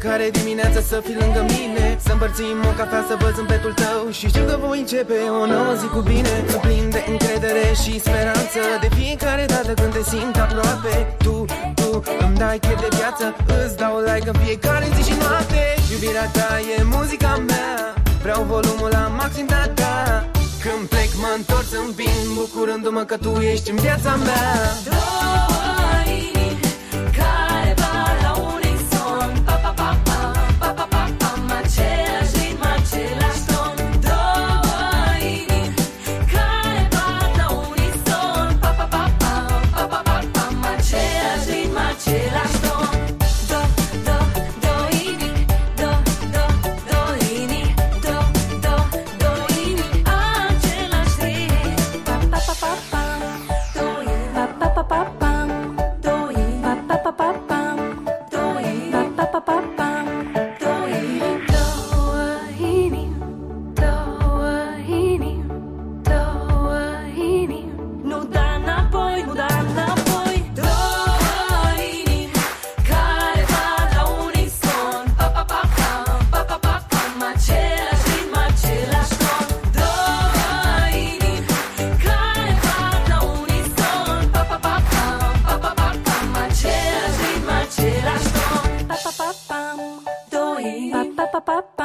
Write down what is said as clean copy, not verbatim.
fiecare dimineață să fii lângă mine, să împărțim o cafea, să văd zâmbetul tău. Și știu că voi începe o nouă zi cu bine. Sunt plin de încredere și speranță de fiecare dată când te simt aproape. Tu îmi dai chef de viață, îți dau like în fiecare zi și noapte. Iubirea ta e muzica mea, vreau volumul la maxim, da. Când plec mă întorc, îmi vin, bucurându-mă că tu ești în viața mea. Două inimi care bat la unison, pa pa pa pa, pa pa pa pam, același ritm, același ton. Două inimi care bat la unison, pa pa pa pa, pa pa pa pam, același ritm, același ton. Două inimi, două inimi, două inimi, același ritm, pa pa pa pa pam, două inimi, pa pa pa pa pam, două inimi, pa pa pa pa pam, două inimi, pa pa pa pa pam, două inimi, două inimi, două inimi, două inimi, nu da înapoi, nu da înapoi. Două inimi care bat la unison, pa pa pa pam, pa pa pa pam, același ritm, același ton. Două inimi care bat la unison, pa pa pa pam, pa pa pa pam, același ritm, același ton. Pa pa pa pam, două inimi, pa pa pa pa.